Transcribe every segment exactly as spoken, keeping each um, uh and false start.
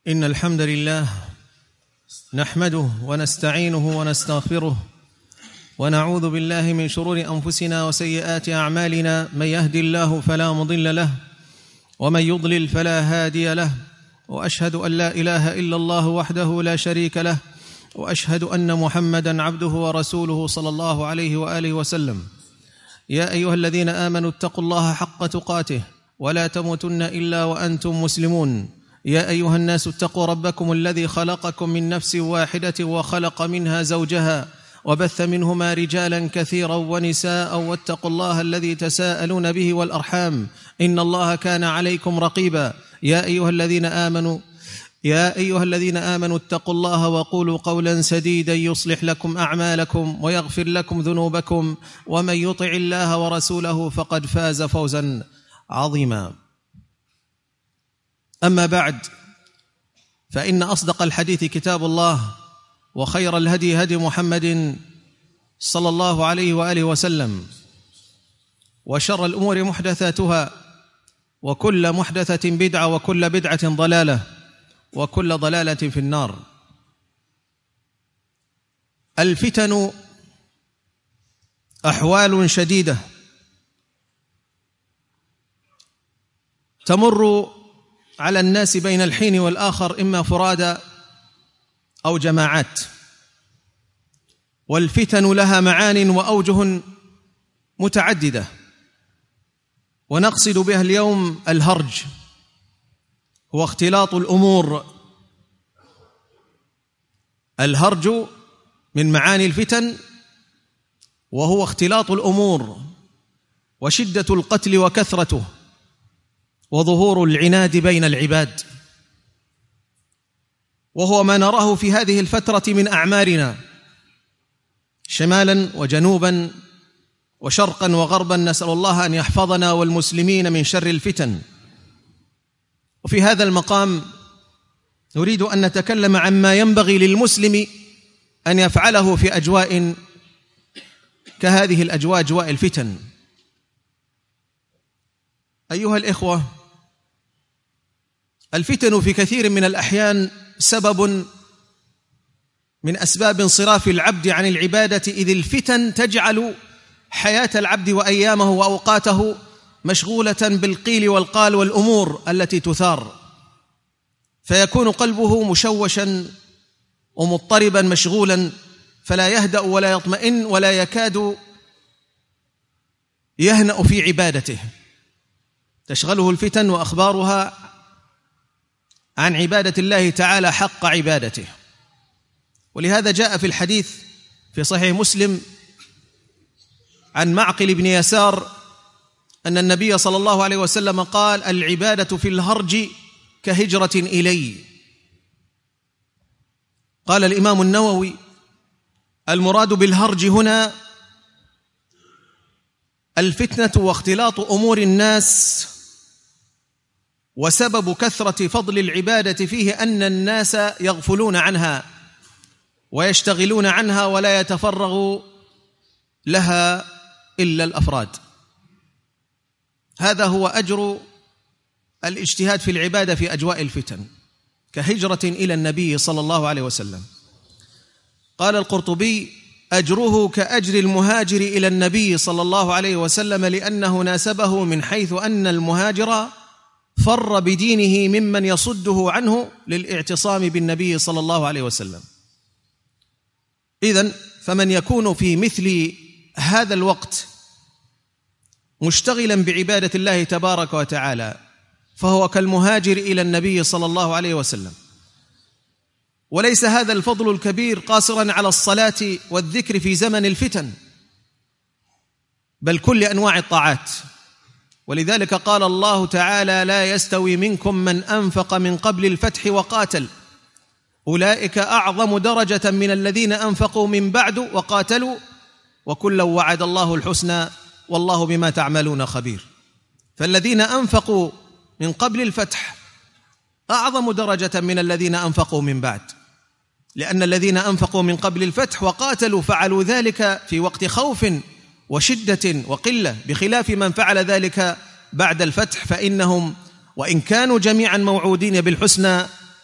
إن الحمد لله نحمده ونستعينه ونستغفره ونعوذ بالله من شرور أنفسنا وسيئات أعمالنا. من يهدي الله فلا مضل له ومن يضلل فلا هادي له، وأشهد أن لا إله إلا الله وحده لا شريك له، وأشهد أن محمدًا عبده ورسوله صلى الله عليه وآله وسلم. يا أيها الذين آمنوا اتقوا الله حق تقاته ولا تموتن إلا وأنتم مسلمون. يا أيها الناس اتقوا ربكم الذي خلقكم من نفس واحدة وخلق منها زوجها وبث منهما رجالا كثيرا ونساء، واتقوا الله الذي تساءلون به والأرحام إن الله كان عليكم رقيبا. يا أيها الذين آمنوا يا أيها الذين آمنوا اتقوا الله وقولوا قولا سديدا يصلح لكم أعمالكم ويغفر لكم ذنوبكم، ومن يطع الله ورسوله فقد فاز فوزا عظيما. أما بعد، فإن أصدق الحديث كتاب الله، وخير الهدي هدي محمد صلى الله عليه وآله وسلم، وشر الأمور محدثاتها، وكل محدثة بدعة، وكل بدعة ضلالة، وكل ضلالة في النار. الفتن أحوال شديدة تمر على الناس بين الحين والآخر، إما فرادى أو جماعات، والفتن لها معان وأوجه متعددة، ونقصد بها اليوم الهرج، هو اختلاط الأمور. الهرج من معاني الفتن، وهو اختلاط الأمور وشدة القتل وكثرته وظهور العناد بين العباد، وهو ما نراه في هذه الفترة من أعمارنا شمالا وجنوبا وشرقا وغربا. نسأل الله أن يحفظنا والمسلمين من شر الفتن. وفي هذا المقام نريد أن نتكلم عما ينبغي للمسلم أن يفعله في أجواء كهذه الأجواء، أجواء الفتن. أيها الإخوة، الفتن في كثير من الأحيان سبب من أسباب انصراف العبد عن العبادة، إذ الفتن تجعل حياة العبد وأيامه وأوقاته مشغولة بالقيل والقال والأمور التي تثار، فيكون قلبه مشوشا ومضطربا مشغولا، فلا يهدأ ولا يطمئن ولا يكاد يهنأ في عبادته. تشغله الفتن وأخبارها عن عبادة الله تعالى حق عبادته. ولهذا جاء في الحديث في صحيح مسلم عن معقل بن يسار أن النبي صلى الله عليه وسلم قال: العبادة في الهرج كهجرة إلي. قال الإمام النووي: المراد بالهرج هنا الفتنة واختلاط أمور الناس، وسبب كثرة فضل العبادة فيه أن الناس يغفلون عنها ويشتغلون عنها ولا يتفرغ لها إلا الأفراد. هذا هو أجر الاجتهاد في العبادة في أجواء الفتن، كهجرة إلى النبي صلى الله عليه وسلم. قال القرطبي: أجره كأجر المهاجر إلى النبي صلى الله عليه وسلم، لأنه ناسبه من حيث أن المهاجر فر بدينه ممن يصده عنه للاعتصام بالنبي صلى الله عليه وسلم. إذن فمن يكون في مثل هذا الوقت مشتغلا بعبادة الله تبارك وتعالى فهو كالمهاجر إلى النبي صلى الله عليه وسلم. وليس هذا الفضل الكبير قاصرا على الصلاة والذكر في زمن الفتن، بل كل أنواع الطاعات. ولذلك قال الله تعالى: لا يستوي منكم من أنفق من قبل الفتح وقاتل، أولئك أعظم درجة من الذين أنفقوا من بعد وقاتلوا، وكلا وعد الله الحسنى والله بما تعملون خبير. فالذين أنفقوا من قبل الفتح أعظم درجة من الذين أنفقوا من بعد، لأن الذين أنفقوا من قبل الفتح وقاتلوا فعلوا ذلك في وقت خوف وشدة وقلة، بخلاف من فعل ذلك بعد الفتح، فإنهم وإن كانوا جميعا موعودين بالحسنى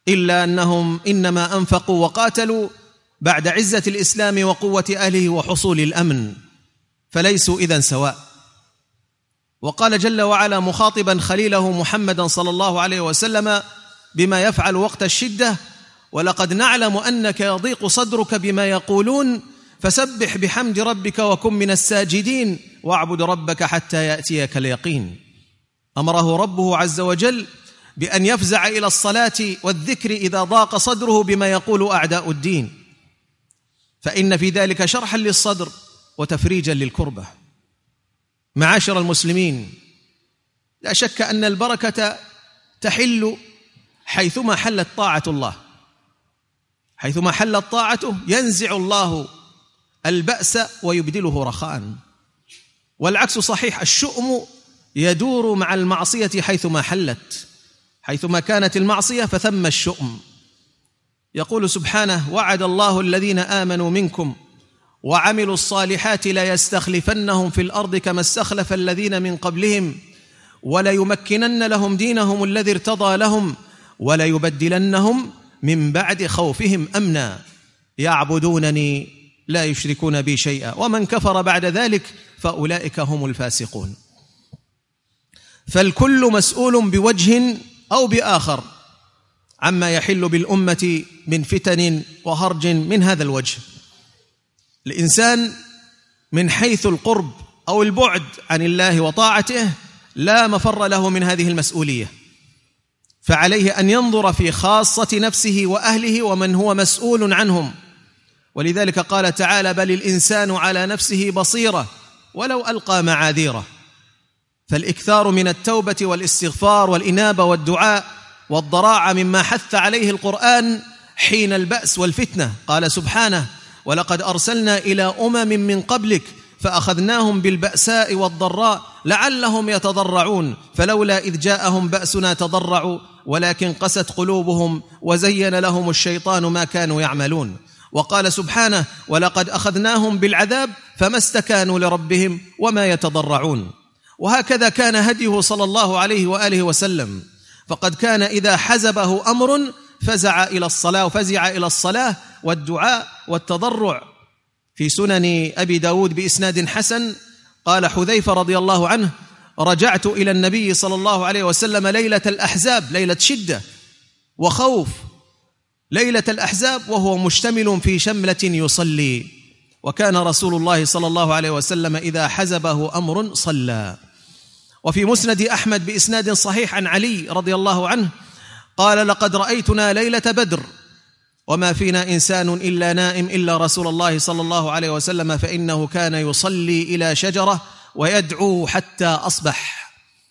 إلا أنهم إنما أنفقوا وقاتلوا بعد عزة الإسلام وقوة أهله وحصول الأمن، فليسوا إذن سواء. وقال جل وعلا مخاطبا خليله محمدا صلى الله عليه وسلم بما يفعل وقت الشدة: ولقد نعلم أنك يضيق صدرك بما يقولون فسبح بحمد ربك وكن من الساجدين واعبد ربك حتى يأتيك اليقين. أمره ربه عز وجل بأن يفزع إلى الصلاة والذكر إذا ضاق صدره بما يقول أعداء الدين، فإن في ذلك شرحا للصدر وتفريجا للكربة. معاشر المسلمين، لا شك أن البركة تحل حيثما حلت طاعة الله، حيثما حلت طاعته ينزع الله البأس ويبدله رخاء، والعكس صحيح، الشؤم يدور مع المعصية حيثما حلت، حيثما كانت المعصية فثم الشؤم. يقول سبحانه: وعد الله الذين آمنوا منكم وعملوا الصالحات ليستخلفنهم في الأرض كما استخلف الذين من قبلهم وليمكنن لهم دينهم الذي ارتضى لهم وليبدلنهم من بعد خوفهم أمنا يعبدونني لا يشركون بي شيئا ومن كفر بعد ذلك فأولئك هم الفاسقون. فالكل مسؤول بوجه أو بآخر عما يحل بالأمة من فتن وهرج من هذا الوجه. الإنسان من حيث القرب أو البعد عن الله وطاعته لا مفر له من هذه المسؤولية، فعليه أن ينظر في خاصة نفسه وأهله ومن هو مسؤول عنهم. ولذلك قال تعالى: بل الإنسان على نفسه بصيرة ولو ألقى معاذيره. فالإكثار من التوبة والاستغفار والإنابة والدعاء والضراعة مما حث عليه القرآن حين البأس والفتنة. قال سبحانه: ولقد أرسلنا إلى أمم من قبلك فأخذناهم بالبأساء والضراء لعلهم يتضرعون فلولا إذ جاءهم بأسنا تضرعوا ولكن قست قلوبهم وزين لهم الشيطان ما كانوا يعملون. وقال سبحانه: ولقد أخذناهم بالعذاب فما استكانوا لربهم وما يتضرعون. وهكذا كان هديه صلى الله عليه وآله وسلم، فقد كان إذا حزبه أمر فزع إلى الصلاة وفزع إلى الصلاة والدعاء والتضرع. في سنن أبي داود بإسناد حسن قال حذيفة رضي الله عنه: رجعت إلى النبي صلى الله عليه وسلم ليلة الأحزاب، ليلة شدة وخوف، ليلة الأحزاب، وهو مشتمل في شملة يصلي، وكان رسول الله صلى الله عليه وسلم إذا حزبه أمر صلى. وفي مسند أحمد بإسناد صحيح عن علي رضي الله عنه قال: لقد رأيتنا ليلة بدر وما فينا إنسان إلا نائم إلا رسول الله صلى الله عليه وسلم فإنه كان يصلي إلى شجرة ويدعو حتى أصبح.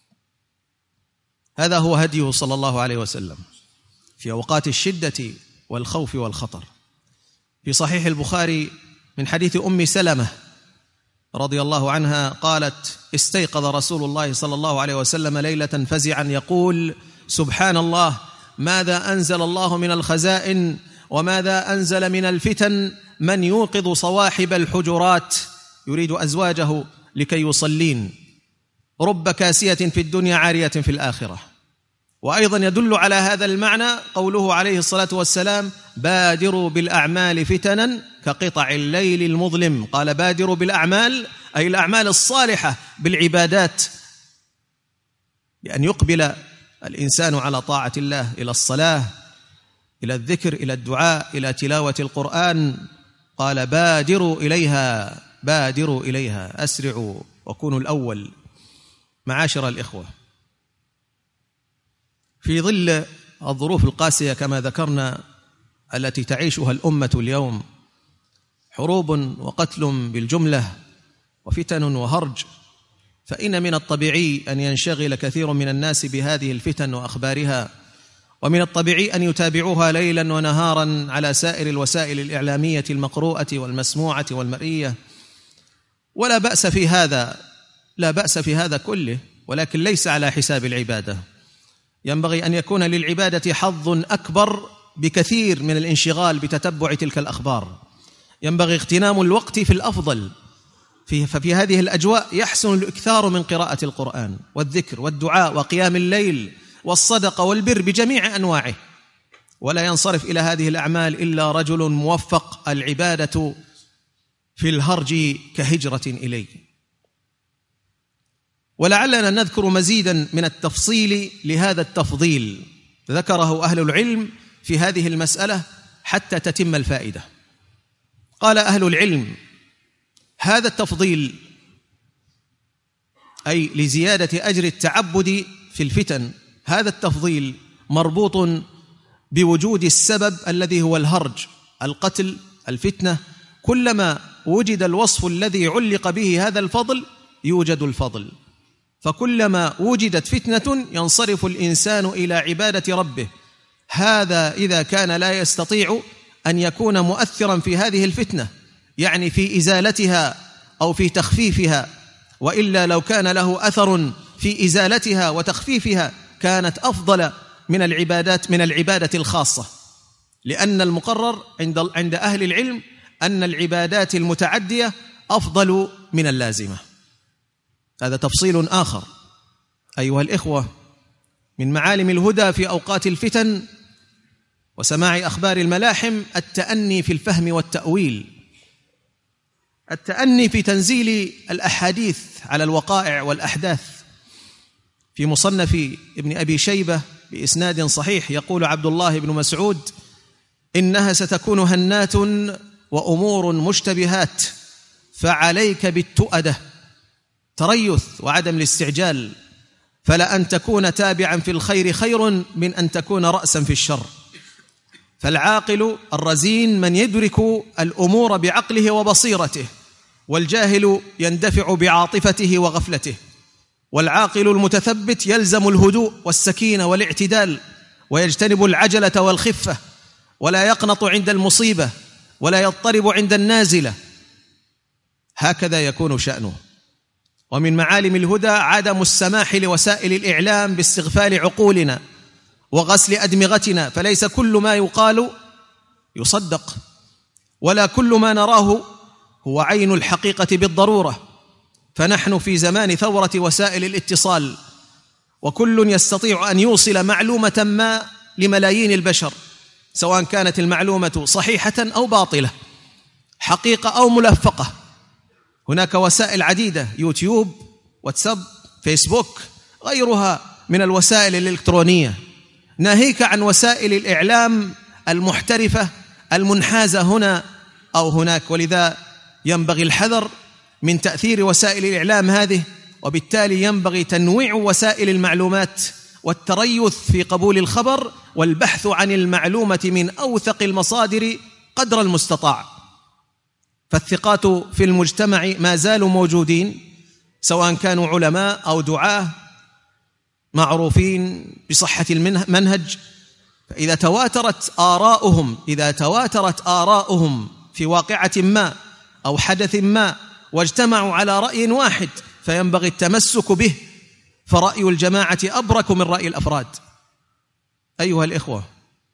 هذا هو هديه صلى الله عليه وسلم في أوقات الشدة والخوف والخطر. في صحيح البخاري من حديث أم سلمة رضي الله عنها قالت: استيقظ رسول الله صلى الله عليه وسلم ليلة فزعا يقول: سبحان الله، ماذا أنزل الله من الخزائن وماذا أنزل من الفتن، من يوقظ صواحب الحجرات، يريد أزواجه لكي يصلين، رب كاسية في الدنيا عارية في الآخرة. وأيضا يدل على هذا المعنى قوله عليه الصلاة والسلام: بادروا بالأعمال فتنا كقطع الليل المظلم. قال: بادروا بالأعمال أي الأعمال الصالحة بالعبادات، بأن يقبل الإنسان على طاعة الله إلى الصلاة، إلى الذكر، إلى الدعاء، إلى تلاوة القرآن. قال: بادروا إليها، بادروا إليها، أسرعوا وكونوا الأول. معاشر الإخوة، في ظل الظروف القاسية كما ذكرنا التي تعيشها الأمة اليوم، حروب وقتل بالجملة وفتن وهرج، فإن من الطبيعي أن ينشغل كثير من الناس بهذه الفتن وأخبارها، ومن الطبيعي أن يتابعوها ليلا ونهارا على سائر الوسائل الإعلامية المقروءة والمسموعة والمرئية، ولا بأس في هذا، لا بأس في هذا كله، ولكن ليس على حساب العبادة. ينبغي أن يكون للعبادة حظ أكبر بكثير من الانشغال بتتبع تلك الأخبار. ينبغي اغتنام الوقت في الأفضل، ففي هذه الأجواء يحسن الإكثار من قراءة القرآن والذكر والدعاء وقيام الليل والصدقة والبر بجميع أنواعه. ولا ينصرف إلى هذه الأعمال إلا رجل موفق، العبادة في الهرج كهجرة إليه. ولعلنا نذكر مزيدا من التفصيل لهذا التفضيل ذكره أهل العلم في هذه المسألة حتى تتم الفائدة. قال أهل العلم: هذا التفضيل أي لزيادة أجر التعبد في الفتن، هذا التفضيل مربوط بوجود السبب الذي هو الهرج، القتل، الفتنة. كلما وجد الوصف الذي علق به هذا الفضل يوجد الفضل، فكلما وجدت فتنة ينصرف الإنسان إلى عبادة ربه. هذا إذا كان لا يستطيع أن يكون مؤثرا في هذه الفتنة، يعني في إزالتها أو في تخفيفها، وإلا لو كان له أثر في إزالتها وتخفيفها كانت أفضل من العبادات من العبادة الخاصة، لأن المقرر عند عند أهل العلم أن العبادات المتعدية أفضل من اللازمة. هذا تفصيل آخر. أيها الإخوة، من معالم الهدى في أوقات الفتن وسماع أخبار الملاحم التأني في الفهم والتأويل، التأني في تنزيل الأحاديث على الوقائع والأحداث. في مصنف ابن أبي شيبة بإسناد صحيح يقول عبد الله بن مسعود: إنها ستكون هنات وأمور مشتبهات، فعليك بالتؤدة، تريث وعدم الاستعجال، فلأن تكون تابعا في الخير خير من أن تكون رأسا في الشر. فالعاقل الرزين من يدرك الأمور بعقله وبصيرته، والجاهل يندفع بعاطفته وغفلته. والعاقل المتثبت يلزم الهدوء والسكينة والاعتدال، ويجتنب العجلة والخفة، ولا يقنط عند المصيبة ولا يضطرب عند النازلة. هكذا يكون شأنه. ومن معالم الهدى عدم السماح لوسائل الإعلام باستغفال عقولنا وغسل أدمغتنا، فليس كل ما يقال يصدق، ولا كل ما نراه هو عين الحقيقة بالضرورة. فنحن في زمان ثورة وسائل الاتصال، وكل يستطيع أن يوصل معلومة ما لملايين البشر، سواء كانت المعلومة صحيحة أو باطلة، حقيقة أو ملفقة. هناك وسائل عديدة: يوتيوب، واتساب، فيسبوك، غيرها من الوسائل الإلكترونية، ناهيك عن وسائل الإعلام المحترفة المنحازة هنا أو هناك. ولذا ينبغي الحذر من تأثير وسائل الإعلام هذه، وبالتالي ينبغي تنويع وسائل المعلومات والتريث في قبول الخبر والبحث عن المعلومة من أوثق المصادر قدر المستطاع. فالثقات في المجتمع ما زالوا موجودين، سواء كانوا علماء أو دعاة معروفين بصحة المنهج. فإذا تواترت آراؤهم إذا تواترت آراؤهم في واقعة ما أو حدث ما واجتمعوا على رأي واحد فينبغي التمسك به، فرأي الجماعة أبرك من رأي الأفراد. أيها الإخوة،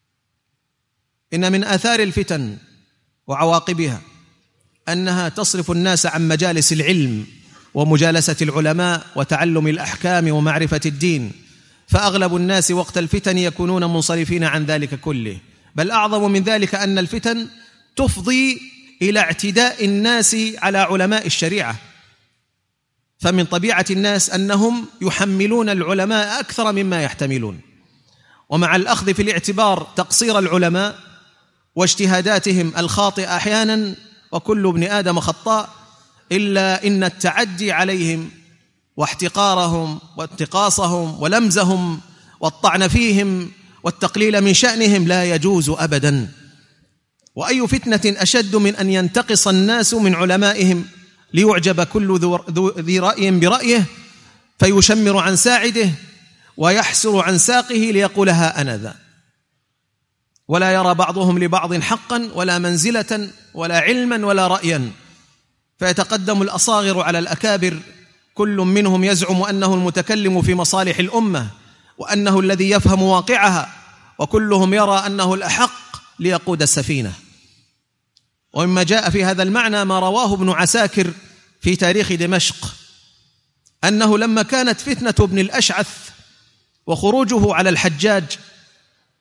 إن من آثار الفتن وعواقبها أنها تصرف الناس عن مجالس العلم ومجالسة العلماء وتعلم الأحكام ومعرفة الدين، فأغلب الناس وقت الفتن يكونون منصرفين عن ذلك كله. بل أعظم من ذلك أن الفتن تفضي إلى اعتداء الناس على علماء الشريعة، فمن طبيعة الناس أنهم يحملون العلماء أكثر مما يحتملون. ومع الأخذ في الاعتبار تقصير العلماء واجتهاداتهم الخاطئة أحيانا، وكل ابن آدم خطاء، إلا إن التعدي عليهم واحتقارهم وانتقاصهم ولمزهم والطعن فيهم والتقليل من شأنهم لا يجوز أبدا. وأي فتنة أشد من أن ينتقص الناس من علمائهم ليعجب كل ذي رأي برأيه، فيشمر عن ساعده ويحسر عن ساقه ليقولها أنا ذا، ولا يرى بعضهم لبعض حقا ولا منزلة ولا علما ولا رأيا، فيتقدم الأصاغر على الأكابر، كل منهم يزعم أنه المتكلم في مصالح الأمة وأنه الذي يفهم واقعها، وكلهم يرى أنه الأحق ليقود السفينة. ومما جاء في هذا المعنى ما رواه ابن عساكر في تاريخ دمشق، أنه لما كانت فتنة ابن الأشعث وخروجه على الحجاج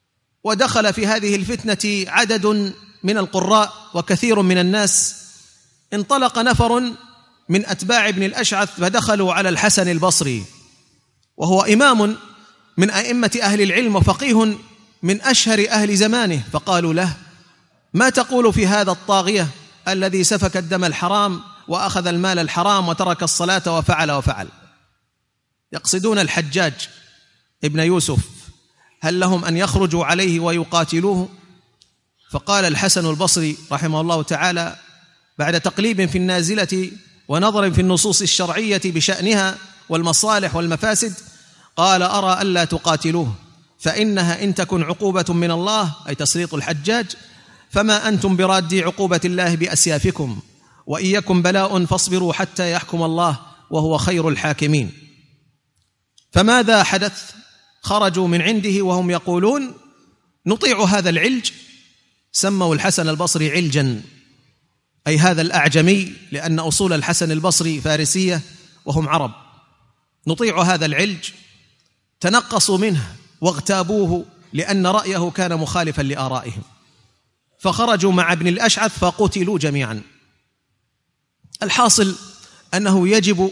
ودخل في هذه الفتنة عدد من القراء وكثير من الناس. انطلق نفر من أتباع ابن الأشعث فدخلوا على الحسن البصري، وهو إمام من أئمة أهل العلم وفقيه من أشهر أهل زمانه، فقالوا له: ما تقول في هذا الطاغية الذي سفك الدم الحرام وأخذ المال الحرام وترك الصلاة وفعل وفعل؟ يقصدون الحجاج ابن يوسف، هل لهم أن يخرجوا عليه ويقاتلوه؟ فقال الحسن البصري رحمه الله تعالى بعد تقليب في النازلة ونظر في النصوص الشرعية بشأنها والمصالح والمفاسد، قال: أرى ألا تقاتلوه، فإنها إن تكن عقوبة من الله، أي تسليط الحجاج، فما أنتم برادي عقوبة الله بأسيافكم، وإن يكن بلاء فاصبروا حتى يحكم الله وهو خير الحاكمين. فماذا حدث؟ خرجوا من عنده وهم يقولون: نطيع هذا العلج. سموا الحسن البصري علجا، أي هذا الأعجمي، لأن أصول الحسن البصري فارسية وهم عرب. نطيع هذا العلج. تنقصوا منه واغتابوه لأن رأيه كان مخالفا لآرائهم، فخرجوا مع ابن الأشعث فقتلوا جميعا. الحاصل أنه يجب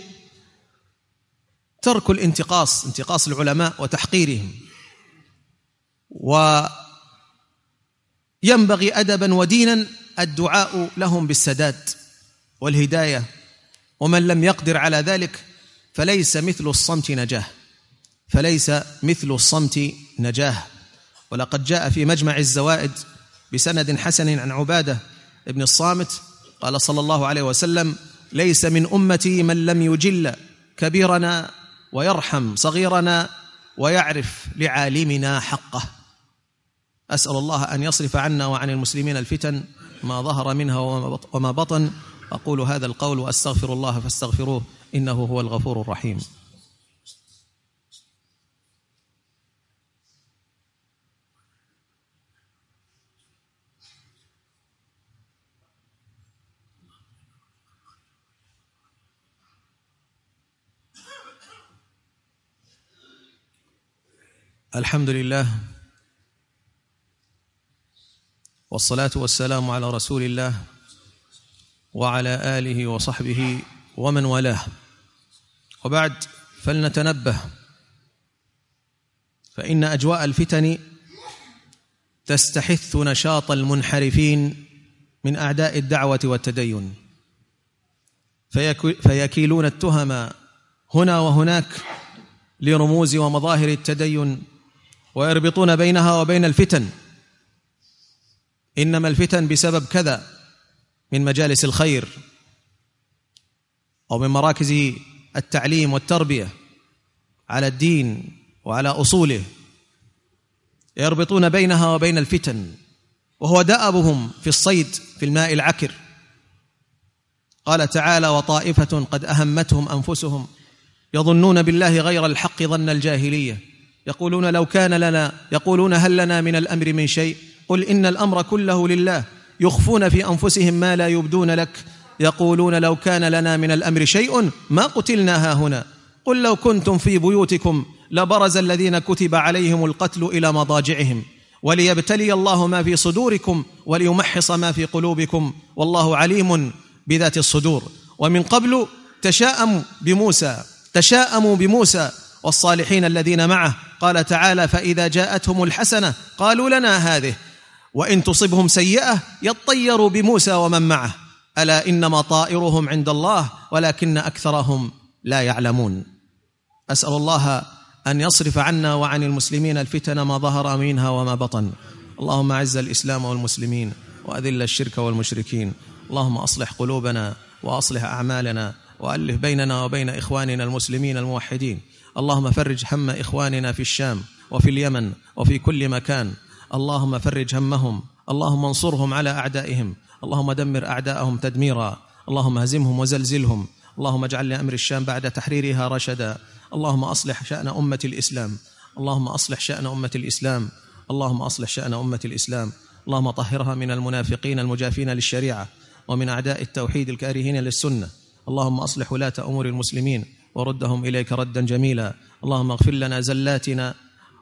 ترك الانتقاص، انتقاص العلماء وتحقيرهم، وينبغي أدبا ودينا الدعاء لهم بالسداد والهداية، ومن لم يقدر على ذلك فليس مثل الصمت نجاه، فليس مثل الصمت نجاه. ولقد جاء في مجمع الزوائد بسند حسن عن عبادة ابن الصامت قال صلى الله عليه وسلم: ليس من أمتي من لم يجل كبيرنا ويرحم صغيرنا ويعرف لعالمنا حقه. أسأل الله أن يصرف عنا وعن المسلمين الفتن ما ظهر منها وما بطن. أقول هذا القول وأستغفر الله فاستغفروه إنه هو الغفور الرحيم. الحمد لله والصلاة والسلام على رسول الله وعلى آله وصحبه ومن والاه، وبعد، فلنتنبه، فإن أجواء الفتن تستحث نشاط المنحرفين من أعداء الدعوة والتدين، فيكيلون التهم هنا وهناك لرموز ومظاهر التدين ويربطون بينها وبين الفتن. إنما الفتن بسبب كذا من مجالس الخير أو من مراكز التعليم والتربية على الدين وعلى أصوله، يربطون بينها وبين الفتن، وهو دأبهم في الصيد في الماء العكر. قال تعالى: وطائفة قد أهمتهم أنفسهم يظنون بالله غير الحق ظن الجاهلية يقولون لو كان لنا يقولون هل لنا من الأمر من شيء قل إن الأمر كله لله يخفون في أنفسهم ما لا يبدون لك يقولون لو كان لنا من الأمر شيء ما قتلنا هاهنا قل لو كنتم في بيوتكم لبرز الذين كتب عليهم القتل إلى مضاجعهم وليبتلي الله ما في صدوركم وليمحص ما في قلوبكم والله عليم بذات الصدور. ومن قبل تشاءموا بموسى تشاءموا بموسى والصالحين الذين معه، قال تعالى: فإذا جاءتهم الحسنة قالوا لنا هذه وإن تصبهم سيئة يطيروا بموسى ومن معه ألا إنما طائرهم عند الله ولكن أكثرهم لا يعلمون. أسأل الله أن يصرف عنا وعن المسلمين الفتن ما ظهر منها وما بطن. اللهم أعز الإسلام والمسلمين وأذل الشرك والمشركين. اللهم أصلح قلوبنا وأصلح أعمالنا وألف بيننا وبين إخواننا المسلمين الموحدين. اللهم فرج هم إخواننا في الشام وفي اليمن وفي كل مكان. اللهم فرج همهم، اللهم انصرهم على أعدائهم، اللهم دمر أعداءهم تدميرا، اللهم هزمهم وزلزلهم. اللهم اجعل لأمر الشام بعد تحريرها رشدا. اللهم أصلح شأن أمة الإسلام، اللهم أصلح شأن أمة الإسلام، اللهم أصلح شأن أمة الإسلام. اللهم طهرها من المنافقين المجافين للشريعة ومن أعداء التوحيد الكارهين للسنة. اللهم أصلح ولاة أمور المسلمين وردهم إليك ردا جميلا. اللهم اغفر لنا زلاتنا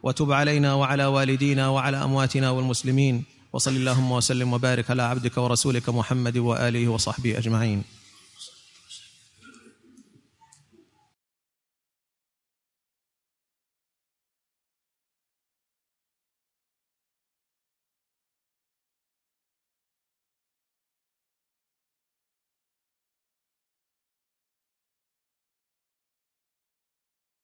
وتب علينا وعلى والدينا وعلى أمواتنا والمسلمين، وصل اللهم وسلم وبارك على عبدك ورسولك محمد وآله وصحبه أجمعين.